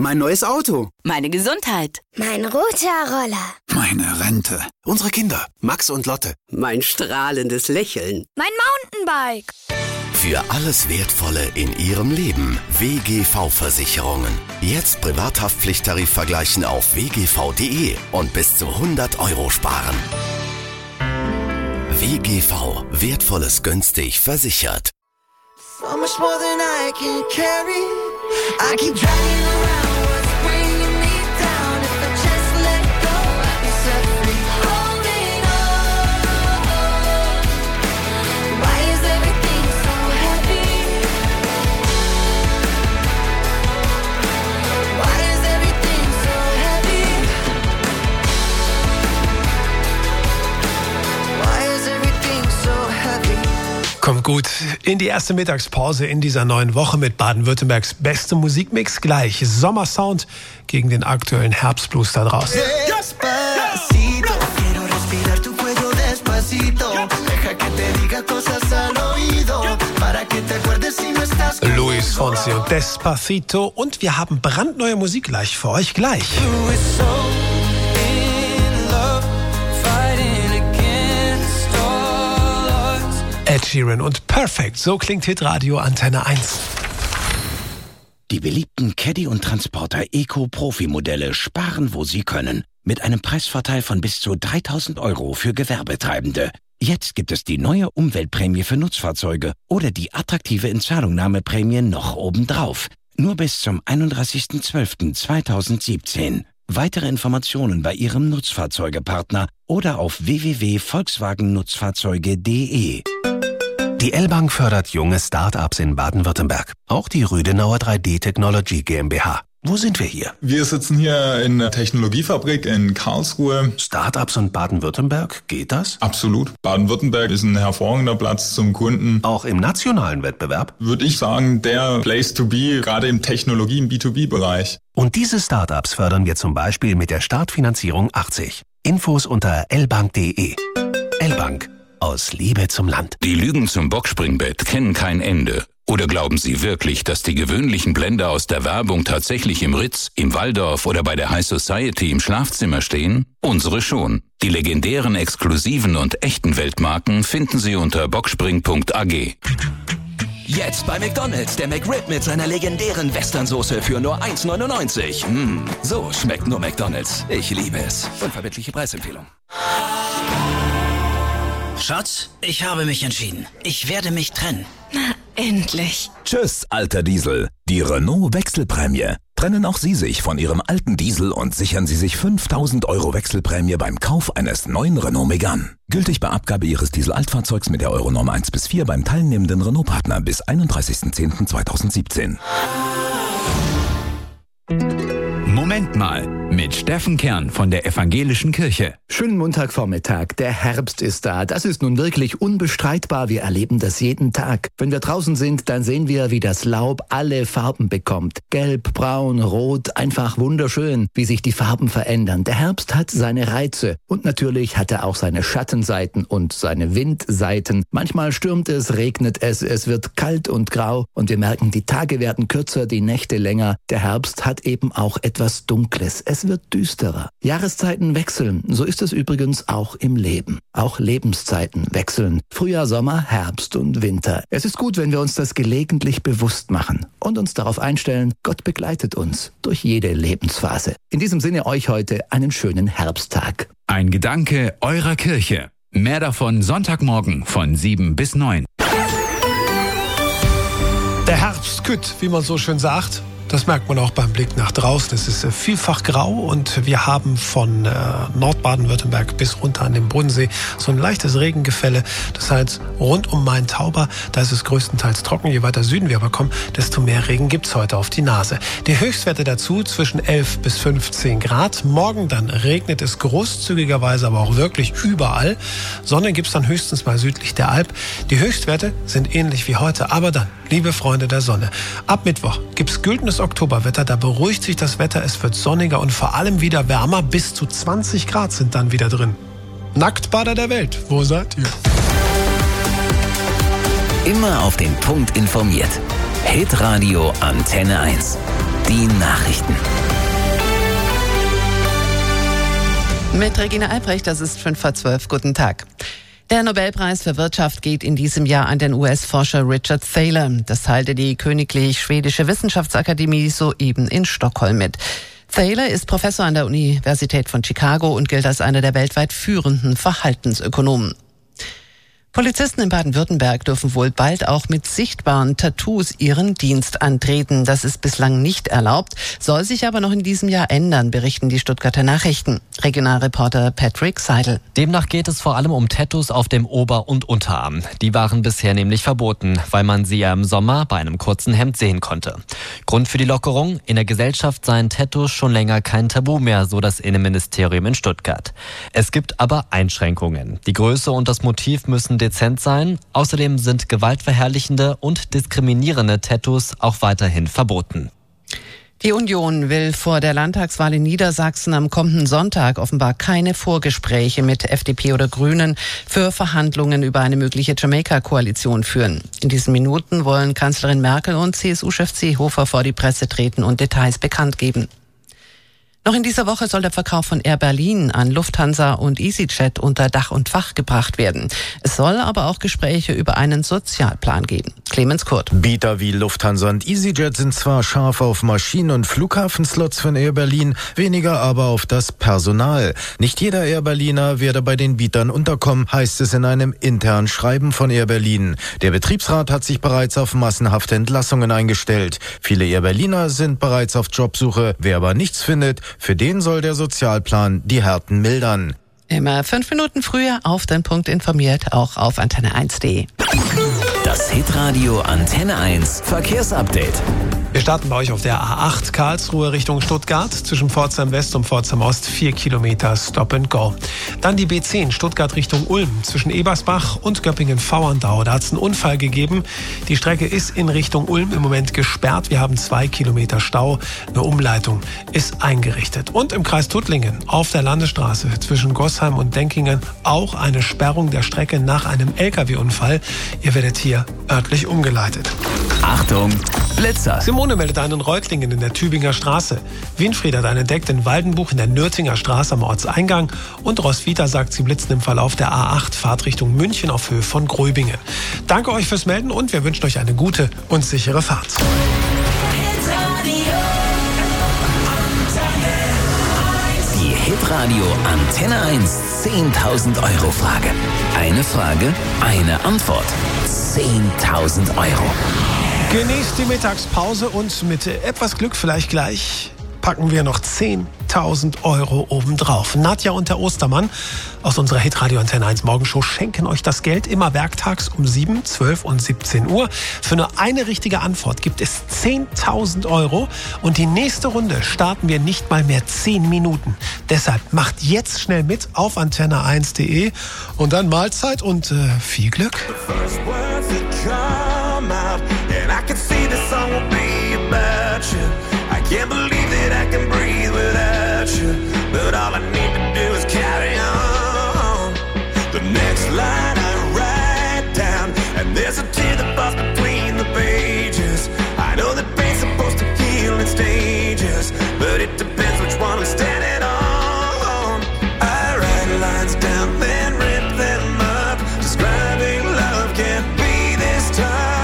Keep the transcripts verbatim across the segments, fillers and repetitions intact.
Mein neues Auto. Meine Gesundheit. Mein roter Roller. Meine Rente. Unsere Kinder. Max und Lotte. Mein strahlendes Lächeln. Mein Mountainbike. Für alles Wertvolle in Ihrem Leben. W G V-Versicherungen. Jetzt Privathaftpflichttarif vergleichen auf w g v punkt d e und bis zu hundert Euro sparen. W G V. Wertvolles günstig versichert. So much more than I can carry. I keep dragging around what's bringing me down. If I just let go, I'd be set free. Holding on. Why is everything so heavy? Why is everything so heavy? Why is everything so heavy? Kommt gut in die erste Mittagspause in dieser neuen Woche mit Baden-Württembergs beste Musikmix. Gleich Sommersound gegen den aktuellen Herbstblues da draußen. Despacito, quiero respirar tu cuello despacito. Deja que te diga cosas al oído, para que te acuerdes si no estás conmigo. Luis Fonsi und Despacito. Und wir haben brandneue Musik gleich für euch gleich. Ed Sheeran und Perfect. So klingt Hitradio Antenne eins. Die beliebten Caddy und Transporter Eco-Profi-Modelle sparen, wo sie können. Mit einem Preisvorteil von bis zu dreitausend Euro für Gewerbetreibende. Jetzt gibt es die neue Umweltprämie für Nutzfahrzeuge oder die attraktive Inzahlungnahmeprämie noch obendrauf. Nur bis zum einunddreißigsten zwölften zweitausendsiebzehn. Weitere Informationen bei Ihrem Nutzfahrzeugepartner oder auf w w w punkt volkswagen nutzfahrzeuge punkt d e. Die L-Bank fördert junge Start-ups in Baden-Württemberg. Auch die Rüdenauer drei D Technology GmbH. Wo sind wir hier? Wir sitzen hier in der Technologiefabrik in Karlsruhe. Start-ups und Baden-Württemberg, geht das? Absolut. Baden-Württemberg ist ein hervorragender Platz zum Kunden. Auch im nationalen Wettbewerb? Würde ich sagen, der Place to be, gerade im Technologie-, im B zwei B-Bereich. Und diese Start-ups fördern wir zum Beispiel mit der Startfinanzierung achtzig. Infos unter l bank punkt d e. L-Bank. Aus Liebe zum Land. Die Lügen zum Boxspringbett kennen kein Ende. Oder glauben Sie wirklich, dass die gewöhnlichen Blender aus der Werbung tatsächlich im Ritz, im Waldorf oder bei der High Society im Schlafzimmer stehen? Unsere schon. Die legendären, exklusiven und echten Weltmarken finden Sie unter boxspring punkt a g. Jetzt bei McDonald's, der McRib mit seiner legendären Westernsoße für nur eins neunundneunzig. Mmh, so schmeckt nur McDonald's. Ich liebe es. Unverbindliche Preisempfehlung. Schatz, ich habe mich entschieden. Ich werde mich trennen. Na, endlich. Tschüss, alter Diesel. Die Renault Wechselprämie. Trennen auch Sie sich von Ihrem alten Diesel und sichern Sie sich fünftausend Euro Wechselprämie beim Kauf eines neuen Renault Megane. Gültig bei Abgabe Ihres Diesel-Altfahrzeugs mit der Euronorm eins bis vier beim teilnehmenden Renault-Partner bis einunddreißigsten zehnten zweitausendsiebzehn. Moment mal, mit Steffen Kern von der Evangelischen Kirche. Schönen Montagvormittag, der Herbst ist da. Das ist nun wirklich unbestreitbar. Wir erleben das jeden Tag. Wenn wir draußen sind, dann sehen wir, wie das Laub alle Farben bekommt. Gelb, braun, rot, einfach wunderschön, wie sich die Farben verändern. Der Herbst hat seine Reize und natürlich hat er auch seine Schattenseiten und seine Windseiten. Manchmal stürmt es, regnet es, es wird kalt und grau und wir merken, die Tage werden kürzer, die Nächte länger. Der Herbst hat eben auch etwas Dunkles. Es wird düsterer. Jahreszeiten wechseln. So ist es übrigens auch im Leben. Auch Lebenszeiten wechseln. Frühjahr, Sommer, Herbst und Winter. Es ist gut, wenn wir uns das gelegentlich bewusst machen und uns darauf einstellen, Gott begleitet uns durch jede Lebensphase. In diesem Sinne euch heute einen schönen Herbsttag. Ein Gedanke eurer Kirche. Mehr davon Sonntagmorgen von sieben bis neun. Der Herbst kütt, wie man so schön sagt. Das merkt man auch beim Blick nach draußen. Es ist vielfach grau und wir haben von äh, Nordbaden-Württemberg bis runter an den Bodensee so ein leichtes Regengefälle. Das heißt, rund um Main-Tauber, da ist es größtenteils trocken. Je weiter Süden wir aber kommen, desto mehr Regen gibt's heute auf die Nase. Die Höchstwerte dazu zwischen elf bis fünfzehn Grad. Morgen dann regnet es großzügigerweise, aber auch wirklich überall. Sonne gibt's dann höchstens mal südlich der Alp. Die Höchstwerte sind ähnlich wie heute, aber dann, liebe Freunde der Sonne, ab Mittwoch gibt's güldenes Oktoberwetter, da beruhigt sich das Wetter, es wird sonniger und vor allem wieder wärmer, bis zu zwanzig Grad sind dann wieder drin. Nacktbader der Welt, wo seid ihr? Immer auf den Punkt informiert. Hitradio Antenne eins. Die Nachrichten. Mit Regina Albrecht, das ist fünf vor zwölf. Guten Tag. Der Nobelpreis für Wirtschaft geht in diesem Jahr an den U S-Forscher Richard Thaler. Das teilte die Königlich Schwedische Wissenschaftsakademie soeben in Stockholm mit. Thaler ist Professor an der Universität von Chicago und gilt als einer der weltweit führenden Verhaltensökonomen. Polizisten in Baden-Württemberg dürfen wohl bald auch mit sichtbaren Tattoos ihren Dienst antreten. Das ist bislang nicht erlaubt, soll sich aber noch in diesem Jahr ändern, berichten die Stuttgarter Nachrichten. Regionalreporter Patrick Seidel. Demnach geht es vor allem um Tattoos auf dem Ober- und Unterarm. Die waren bisher nämlich verboten, weil man sie ja im Sommer bei einem kurzen Hemd sehen konnte. Grund für die Lockerung: in der Gesellschaft seien Tattoos schon länger kein Tabu mehr, so das Innenministerium in Stuttgart. Es gibt aber Einschränkungen. Die Größe und das Motiv müssen dezent sein. Außerdem sind gewaltverherrlichende und diskriminierende Tattoos auch weiterhin verboten. Die Union will vor der Landtagswahl in Niedersachsen am kommenden Sonntag offenbar keine Vorgespräche mit F D P oder Grünen für Verhandlungen über eine mögliche Jamaika-Koalition führen. In diesen Minuten wollen Kanzlerin Merkel und C S U-Chef Seehofer vor die Presse treten und Details bekannt geben. Noch in dieser Woche soll der Verkauf von Air Berlin an Lufthansa und EasyJet unter Dach und Fach gebracht werden. Es soll aber auch Gespräche über einen Sozialplan geben. Clemens Kurt. Bieter wie Lufthansa und EasyJet sind zwar scharf auf Maschinen- und Flughafenslots von Air Berlin, weniger aber auf das Personal. Nicht jeder Air Berliner werde bei den Bietern unterkommen, heißt es in einem internen Schreiben von Air Berlin. Der Betriebsrat hat sich bereits auf massenhafte Entlassungen eingestellt. Viele Air Berliner sind bereits auf Jobsuche. Wer aber nichts findet, für den soll der Sozialplan die Härten mildern. Immer fünf Minuten früher auf den Punkt informiert, auch auf antenne eins punkt de. Das Hitradio Antenne eins Verkehrsupdate. Wir starten bei euch auf der A acht Karlsruhe Richtung Stuttgart. Zwischen Pforzheim West und Pforzheim Ost vier Kilometer Stop and Go. Dann die B zehn Stuttgart Richtung Ulm. Zwischen Ebersbach und Göppingen-Vauerndau. Da hat es einen Unfall gegeben. Die Strecke ist in Richtung Ulm im Moment gesperrt. Wir haben zwei Kilometer Stau. Eine Umleitung ist eingerichtet. Und im Kreis Tuttlingen auf der Landesstraße zwischen Goßheim und Denkingen auch eine Sperrung der Strecke nach einem L K W-Unfall. Ihr werdet hier örtlich umgeleitet. Achtung, Blitzer! Simone meldet einen Reutlingen in der Tübinger Straße. Winfried hat einen entdeckt in Waldenbuch in der Nürtinger Straße am Ortseingang. Und Roswitha sagt, sie blitzen im Verlauf der A acht Fahrt Richtung München auf Höhe von Gröbingen. Danke euch fürs Melden und wir wünschen euch eine gute und sichere Fahrt. Die Hitradio Antenne eins zehntausend Euro Frage. Eine Frage, eine Antwort. zehntausend Euro. Genießt die Mittagspause und mit etwas Glück vielleicht gleich packen wir noch zehntausend Euro obendrauf. Nadja und der Ostermann aus unserer Hitradio Antenne eins Morgenshow schenken euch das Geld immer werktags um sieben, zwölf und siebzehn Uhr. Für nur eine richtige Antwort gibt es zehntausend Euro und die nächste Runde starten wir nicht mal mehr zehn Minuten. Deshalb macht jetzt schnell mit auf antenne eins punkt de und dann Mahlzeit und äh, viel Glück. I can see the song will be about you. I can't believe that I can breathe without you. But all I need to do is carry on. The next line I write down, and there's a tear that falls between the pages. I know that pain's supposed to heal in stages, but it depends which one I'm standing on. I write lines down, then rip them up. Describing love can't be this tough.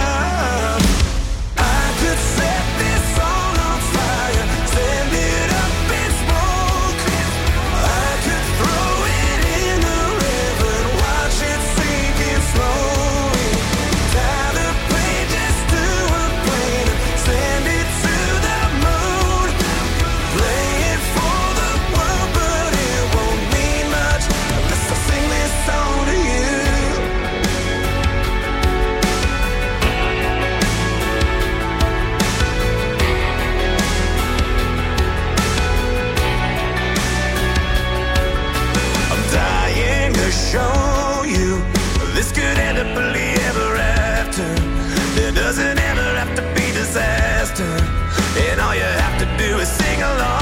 Show you this could end up happily ever after. There doesn't ever have to be disaster, and all you have to do is sing along.